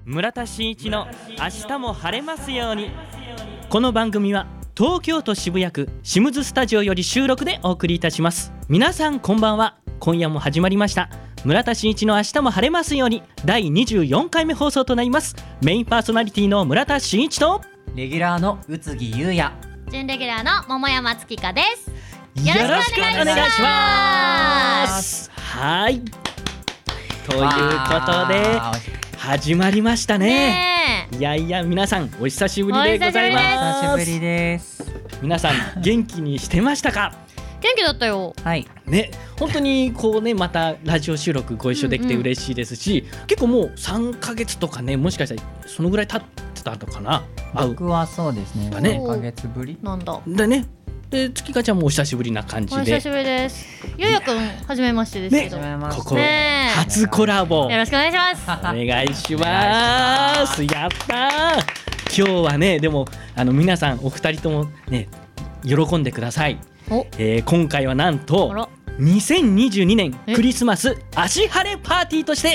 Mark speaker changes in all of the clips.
Speaker 1: 村田真一の明日も晴れますように。この番組は東京都渋谷区シムズスタジオより収録でお送りいたします。皆さんこんばんは。今夜も始まりました村田真一の明日も晴れますように第24回目放送となります。メインパーソナリティの村田真一と
Speaker 2: レギュラーの宇津木優也、
Speaker 3: 準レギュラーの桃山月香です。
Speaker 1: よろしくお願いします。はい、ということで始まりましたね。いやいや皆さんお久しぶりでございます。
Speaker 2: お久しぶりです。
Speaker 1: 皆さん元気にしてましたか？
Speaker 3: 元気だったよ。
Speaker 2: はい
Speaker 1: ね、本当にこうね、またラジオ収録ご一緒できて嬉しいですし、結構もう3ヶ月とかね、もしかしたらそのぐらい経ってたのかな。
Speaker 2: 僕はそうですね、3ヶ月ぶり
Speaker 3: なんだ
Speaker 1: だね。で、月香ちゃんもお久しぶりな感じで。
Speaker 3: お久しぶりです。ゆうやくん初めましてですけど、
Speaker 1: ね、ここ初コラボ
Speaker 3: よろしくお願いします。
Speaker 1: お願いします。やったー。今日はね、でも皆さんお二人ともね喜んでください。今回はなんと2022年クリスマス足晴れパーティーとして、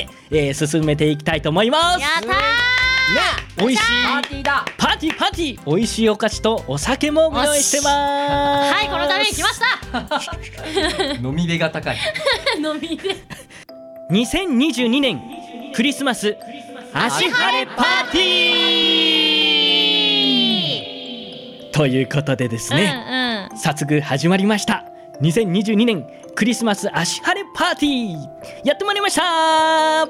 Speaker 1: 進めていきたいと思います。
Speaker 3: やったー、
Speaker 1: ね、美味しい
Speaker 2: パーティーだ。
Speaker 1: パーティー美味しいお菓子とお酒もご用意してます。
Speaker 3: はい、このために来ました
Speaker 2: 飲み出が高い
Speaker 3: 飲みで
Speaker 1: 2022年クリスマス足晴れパーティーということでですね、早速始まりました2022年クリスマス足晴れパーティーやってまいりました。はい、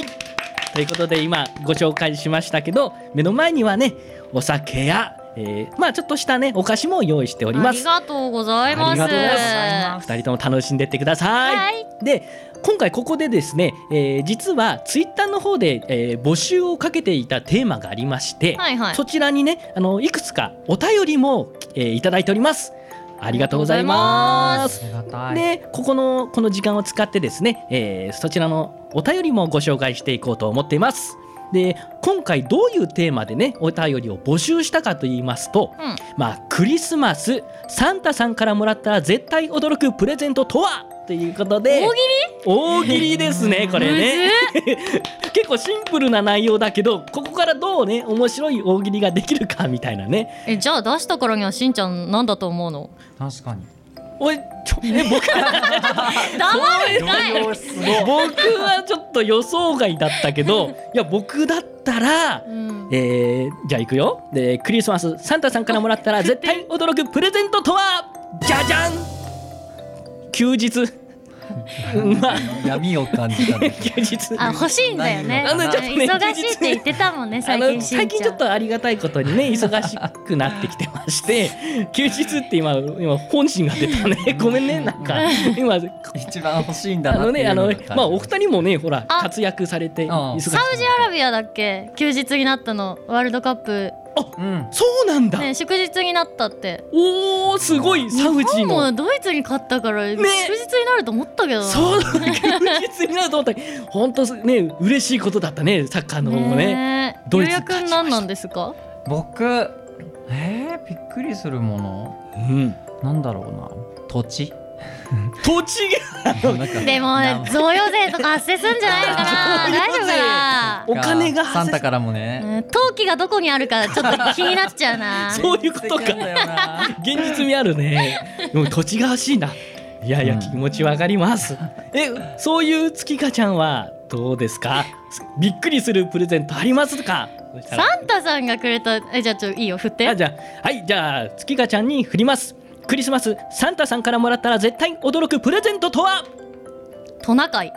Speaker 1: ということで今ご紹介しましたけど、目の前にはねお酒や、ちょっとしたねお菓子も用意しております。
Speaker 3: ありがとうございます。
Speaker 1: ありがとうございます。2人とも楽しんでってください。
Speaker 3: はい、
Speaker 1: で今回ここでですね、実はツイッターの方で、募集をかけていたテーマがありまして、
Speaker 3: はいはい、
Speaker 1: そちらにねいくつかお便りも、いただいております。ありがとうございます。でこの時間を使ってですね、そちらのお便りもご紹介していこうと思っています。で今回どういうテーマでねお便りを募集したかと言いますと、クリスマスサンタさんからもらったら絶対驚くプレゼントとはということで、大喜利ですねこれね結構シンプルな内容だけど、ここからどうね面白い大喜利ができるかみたいなね。
Speaker 3: じゃあ出したからにはしんちゃんなんだと思うの？
Speaker 2: 確かに
Speaker 1: おい僕
Speaker 3: 黙るかい
Speaker 1: 僕はちょっと予想外だったけどいや僕だったら、じゃあ行くよ。でクリスマスサンタさんからもらったら絶対驚くプレゼントとはじゃじゃん、休日
Speaker 2: 闇を感じたね
Speaker 1: 休日
Speaker 3: 欲しいんだよね。
Speaker 1: ちょっとね
Speaker 3: 忙しいって言ってたもんね最近。
Speaker 1: 最近ちょっとありがたいことにね忙しくなってきてまして休日って今本心が出たねごめんね、なんか今
Speaker 2: 一番欲しいんだなっていうのが感じ
Speaker 1: お二人もねほら活躍されて忙しい。
Speaker 3: サウジアラビアだっけ休日になったの、ワールドカップ。
Speaker 1: そうなんだ、
Speaker 3: ね、祝日になったって。
Speaker 1: おーすごい。サウジの
Speaker 3: 日本もドイツに勝ったから、祝日になると思ったけどな。
Speaker 1: そう休日になると思った本当ね嬉しいことだったね、サッカーの方もね。
Speaker 3: ゆうやくん何なんですか？
Speaker 2: 僕びっくりするもの、なんだろうな、土地
Speaker 3: でも贈与税とか発生するんじゃないのかな大丈夫かな。
Speaker 1: お金が
Speaker 2: サンタからもね、
Speaker 3: 登記がどこにあるかちょっと気になっちゃうな
Speaker 1: そういうことか現実味あるね。でも土地が欲しいな。いやいや、気持ちわかります。そういう月香ちゃんはどうですか？びっくりするプレゼントありますか？
Speaker 3: サンタさんがくれた。じゃあいいよ振って。
Speaker 1: じゃあ月香ちゃんに振ります。クリスマスサンタさんからもらったら絶対驚くプレゼントとは？
Speaker 3: トナカイ。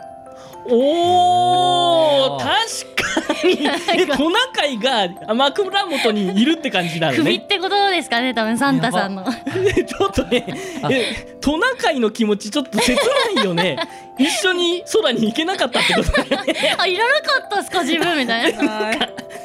Speaker 1: おー、確かにトナカイが枕元にいるって感じなのね。
Speaker 3: 首ってことですかね、多分サンタさんのち
Speaker 1: ょっとねトナカイの気持ちちょっと切ないよね一緒に空に行けなかったってことだよね
Speaker 3: いらなかったっすか自分みたいな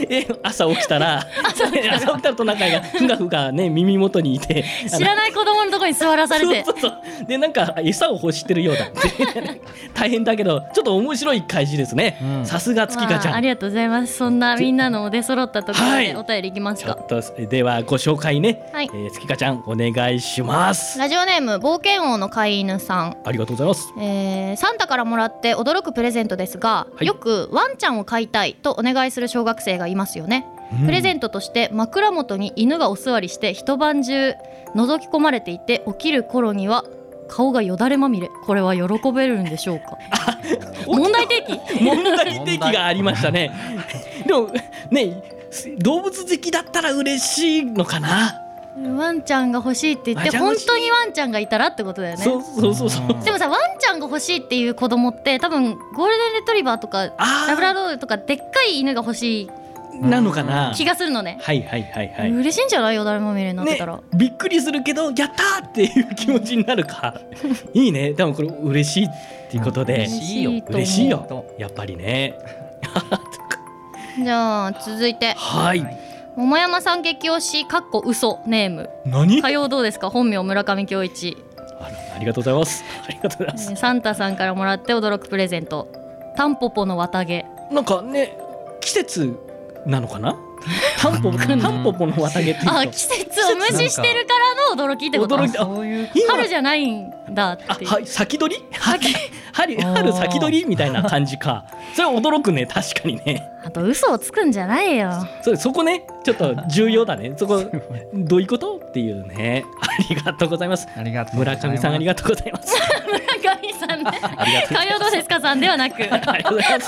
Speaker 1: 朝起きたら朝起きたらトナカイがふがふがね耳元にいて
Speaker 3: 知らない子供のところに座らされて
Speaker 1: そうでなんか餌を欲してるようだって大変だけどちょっと面白い開示ですね。さすが月香ちゃん、
Speaker 3: ありがとうございます。そんなみんなの出揃ったところでお便りいきますか。
Speaker 1: ちょっとではご紹介ね、月香ちゃんお願いします。
Speaker 4: ラジオネーム冒険王の飼い犬さん、
Speaker 1: ありがとうございます。
Speaker 4: サンタからもらって驚くプレゼントですが、よくワンちゃんを飼いたいとお願いする小学生がいますよね。プレゼントとして枕元に犬がお座りして一晩中覗き込まれていて、起きる頃には顔がよだれまみれ。これは喜べるんでしょうか。問題提起
Speaker 1: 問題提起がありましたね。でもね、動物好きだったら嬉しいのかな。
Speaker 3: ワンちゃんが欲しいって言って本当にワンちゃんがいたらってことだよね。
Speaker 1: そう
Speaker 3: でもさ、ワンちゃんが欲しいっていう子供って多分ゴールデンレトリバーとかラブラドールとかでっかい犬が欲しい
Speaker 1: なのかな
Speaker 3: 気がするのね。
Speaker 1: はいはいはいはい。
Speaker 3: 嬉しいんじゃないよだれまみれになってたら、
Speaker 1: びっくりするけどやったーっていう気持ちになるかいいね。多分これ嬉しいっていうことで、嬉しいよやっぱりね
Speaker 4: じゃあ続いて、桃山さん激推しかっこ嘘ネーム。
Speaker 1: 何？
Speaker 3: 火曜どうですか。本名村上恭一。
Speaker 1: ありがとうございます。ありがとうございます。
Speaker 3: サンタさんからもらって驚くプレゼント、タンポポの綿毛。
Speaker 1: なんかね、季節なのかな。タンポポの綿毛っていうと
Speaker 3: 季節を無視してるからの驚きってこと。春じゃないんだっていう。
Speaker 1: 先取り春先取りみたいな感じか。それは驚くね、確かにね。
Speaker 3: あと嘘をつくんじゃないよ。
Speaker 1: そこね、ちょっと重要だね。そこどういうことっていうね。ありがとうございます。村上さんありがとうございます。
Speaker 3: 村上さんね、火曜どうですかさんではなく
Speaker 1: ありがとうございます。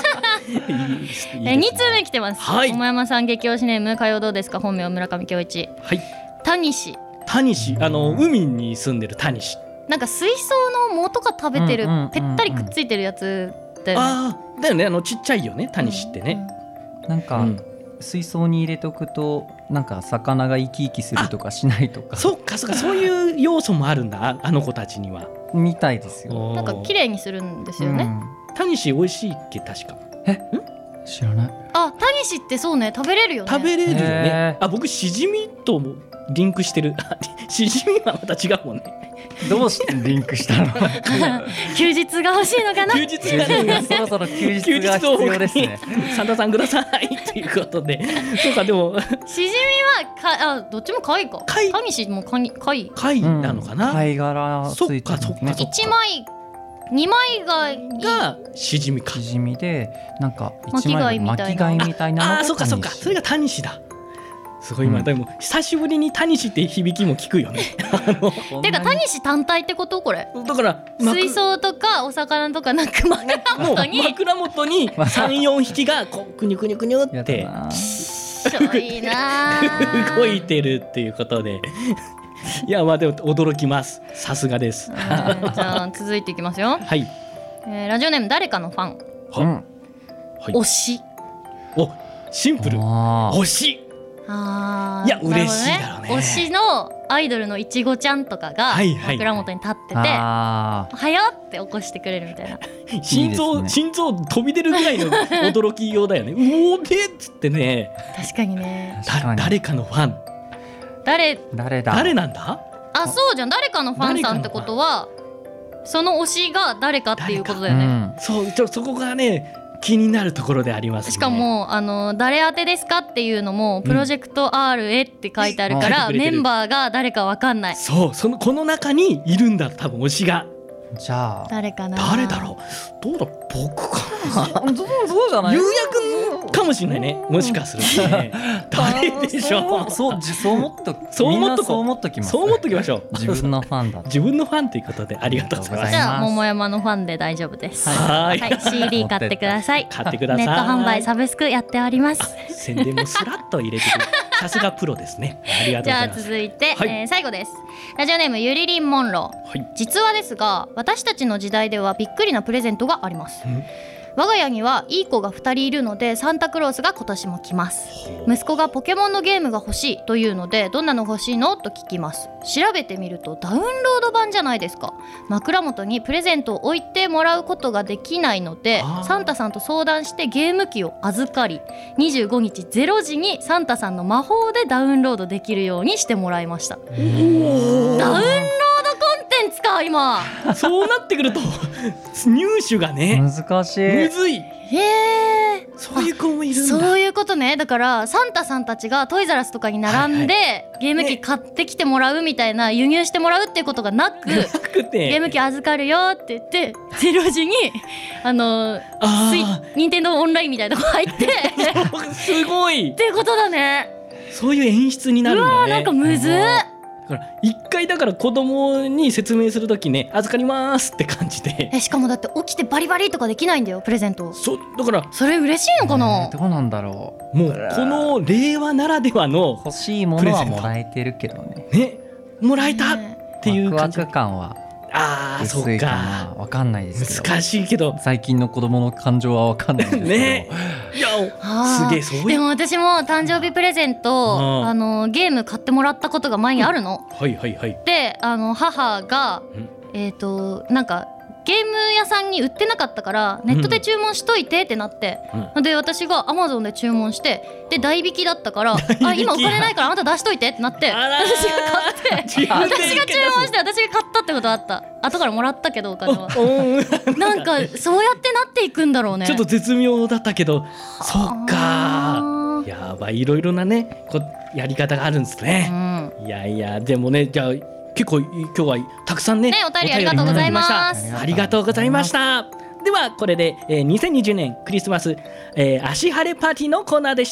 Speaker 3: 2通目来てます。桃山さん激推しネーム火曜どうですか。本名村上恭一。タニシ。
Speaker 1: 海に住んでるタニシ。
Speaker 3: なんか水槽の藻とか食べてる、ぺったりくっついてるやつだよね。
Speaker 1: だよね、ちっちゃいよね、タニシってね。
Speaker 2: なんか、水槽に入れとくとなんか魚が生き生きするとかしないとか。
Speaker 1: そうかそういう要素もあるんだ、あの子たちには。
Speaker 2: みたいですよ。
Speaker 3: なんか綺麗にするんですよね。
Speaker 1: タニシ美味しいっけ確か。
Speaker 2: 知らない。
Speaker 3: タニシってそうね、食べれるよね。
Speaker 1: 食べれるよね。僕シジミとリンクしてる。シジミはまた違うもんね。
Speaker 2: どうしてリンクしたの？
Speaker 3: 休日が欲しいのかな。
Speaker 1: 休日がね、
Speaker 2: そろそろ休日が必要ですね。
Speaker 1: サンタさんくださいということで。そうか、でも
Speaker 3: シジミはどっちも貝か。タニシも貝
Speaker 1: なのかな。
Speaker 2: 貝殻ついてるね。
Speaker 4: 1枚2枚
Speaker 1: がシジミか。
Speaker 2: シジミでなんか
Speaker 3: 巻き貝みたいな。
Speaker 2: 巻き貝みたいなのが
Speaker 1: そうかそれがタニシだ。すごい今、でも久しぶりにタニシって響きも聞くよね。
Speaker 3: てかタニシ単体ってこと？これ
Speaker 1: だから
Speaker 3: 水槽とかお魚とかなんか
Speaker 1: 枕元に 3,4 匹がこうくにゅくにゅくにゅって
Speaker 3: いいな
Speaker 1: 動いてるっていうことで、いやでも驚きます。さすがです。
Speaker 3: じゃあ続いていきますよ。ラジオネーム誰かのファン。推し。
Speaker 1: シンプル。推し。いや嬉しいだろうね。
Speaker 3: 推しのアイドルのいちごちゃんとかが枕元に立ってて、はやって起こしてくれるみたいな。
Speaker 1: 心臓飛び出るぐらいの驚きようだよね。うおでっつってね。
Speaker 3: 確かにね。
Speaker 1: 誰かのファン。誰なんだ？
Speaker 3: そうじゃん。誰かのファンさんってことはその推しが誰かっていうことだよね。
Speaker 1: そこがね気になるところでありますね。
Speaker 3: しかも誰宛てですかっていうのもプロジェクト RA って書いてあるから、メンバーが誰か分かんない。
Speaker 1: この中にいるんだ、多分推しが。
Speaker 2: じゃあ
Speaker 3: 誰かな。
Speaker 1: 誰だろう。どうだ、僕かな。
Speaker 2: そうじゃない。
Speaker 1: 有役かもしれないね。もしかするとね。誰でしょう。
Speaker 2: そう思っときます。
Speaker 1: そう思っときましょう。
Speaker 2: 自分のファンだ。
Speaker 1: 自分のファンということでありがとうございます。
Speaker 3: じゃあ桃山のファンで大丈夫です。CD 買ってください。
Speaker 1: 買ってください。
Speaker 3: ネット販売サブスクやっております。
Speaker 1: 宣伝もスラッと入れてくる。さすがプロですね。ありがとうございます。
Speaker 3: じゃあ続いて最後です。ラジオネームゆりりんモンロー。実はですが私たちの時代ではびっくりなプレゼントがあります。
Speaker 4: 我が家にはいい子が2人いるのでサンタクロースが今年も来ます。息子がポケモンのゲームが欲しいというのでどんなの欲しいのと聞きます。調べてみるとダウンロード版じゃないですか。枕元にプレゼントを置いてもらうことができないのでサンタさんと相談してゲーム機を預かり25日0時にサンタさんの魔法でダウンロードできるようにしてもらいました。ダウンロードコンテンツか今
Speaker 1: そうなってくると入手がね
Speaker 2: 難しい、
Speaker 1: むずい。そういう子もいるんだ。
Speaker 4: そういうことね。だからサンタさんたちがトイザらスとかに並んで、ゲーム機買ってきてもらうみたいな、輸入してもらうっていうことがなくゲーム機預かるよって言って0時に任天堂オンラインみたいなとこ入って
Speaker 1: すごい
Speaker 4: っていうことだね。
Speaker 1: そういう演出になるんだね。
Speaker 4: うわなんかむずっ。
Speaker 1: だから一回だから子供に説明するときね預かりますって感じで
Speaker 4: しかもだって起きてバリバリとかできないんだよプレゼント。
Speaker 1: そうだから
Speaker 4: それ嬉しいのかな、
Speaker 2: どうなんだろ
Speaker 1: う。もうこの令和ならではの
Speaker 2: 欲しいものはもらえてるけどね
Speaker 1: もらえたっていう感じ。
Speaker 2: ワクワク感は
Speaker 1: そうか
Speaker 2: わかんないですけど
Speaker 1: 難しいけど
Speaker 2: 最近の子供の感情はわかんないんですけど
Speaker 1: ねいやすげえそういう。
Speaker 4: でも私も誕生日プレゼントゲーム買ってもらったことが前にあるの。
Speaker 1: はいはいはい。
Speaker 4: で母がなんかゲーム屋さんに売ってなかったからネットで注文しといてってなって、で私が Amazon で注文してで代引きだったから今お金ないからあなた出しといてってなって私が買って私が注文して私が買ったってことあった。後からもらったけどお金はなんかそうやってなっていくんだろうね。
Speaker 1: ちょっと絶妙だったけどそっかやばいいろいろなねやり方があるんですね、いやいやでもねじゃあ結構今日はたくさんね
Speaker 4: お便りありがとうございます。
Speaker 1: ありがとうございました。ではこれで、2020年クリスマス、足晴れパーティーのコーナーでした。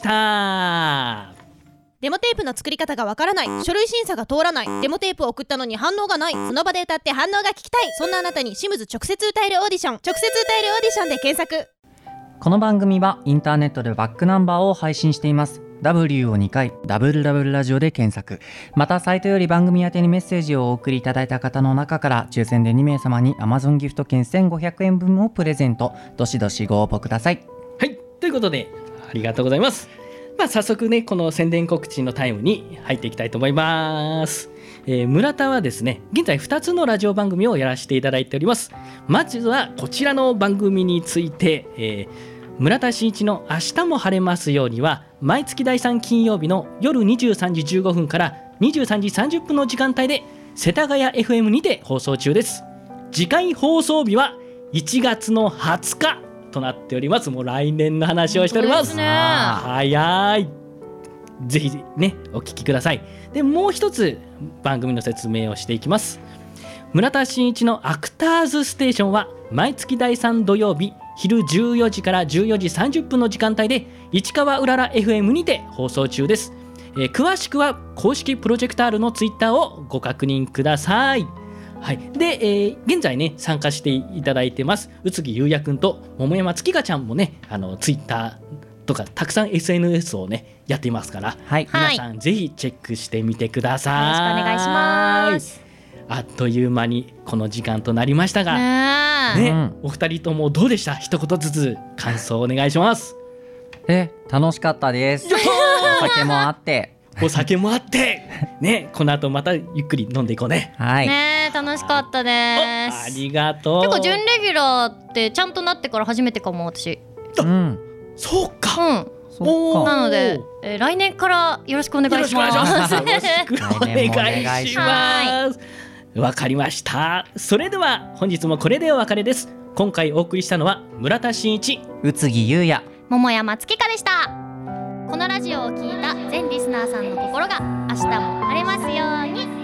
Speaker 5: デモテープの作り方がわからない、書類審査が通らない、デモテープを送ったのに反応がない、その場で歌って反応が聞きたい、そんなあなたにシムズ直接歌えるオーディション、直接歌えるオーディションで検索。
Speaker 2: この番組はインターネットでバックナンバーを配信しています。W を2回 WW ラジオで検索。またサイトより番組宛てにメッセージをお送りいただいた方の中から抽選で2名様に Amazon ギフト券1500円分をプレゼント。どしどしご応募ください。
Speaker 1: はいということでありがとうございます。早速ねこの宣伝告知のタイムに入っていきたいと思います。村田はですね現在2つのラジオ番組をやらせていただいております。まずはこちらの番組について、村田真一の明日も晴れますようには毎月第3金曜日の夜23時15分から23時30分の時間帯で世田谷 FM にて放送中です。次回放送日は1月の20日となっております。もう来年の話をしております。早い。ぜひねお聞きください。でもう一つ番組の説明をしていきます。村田真一のアクターズステーションは毎月第3土曜日昼14時から14時30分の時間帯で市川うらら FM にて放送中です。詳しくは公式プロジェクタールのツイッターをご確認ください。はい、で、現在ね参加していただいてます宇津木優也くんと桃山月香ちゃんもねツイッターとかたくさん SNS をねやっていますから、皆さんぜひチェックしてみてください。
Speaker 4: よろしくお願いします。
Speaker 1: あっという間にこの時間となりましたが、お二人ともどうでした？一言ずつ感想をお願いします。
Speaker 2: 楽しかったです。お酒もあってねこの後またゆっくり飲んでいこうね。
Speaker 4: 楽しかったです。
Speaker 1: ありがとう。
Speaker 4: 結構準レギュラーってちゃんとなってから初めてかも私。
Speaker 1: そうか。
Speaker 4: なので、来年からよろしくお願いします。
Speaker 1: よろしくお願いします。わかりました。それでは本日もこれでお別れです。今回お送りしたのは村田真一、
Speaker 2: 宇津木優也、
Speaker 4: 桃山月香でした。このラジオを聞いた全リスナーさんの心が明日も晴れますように。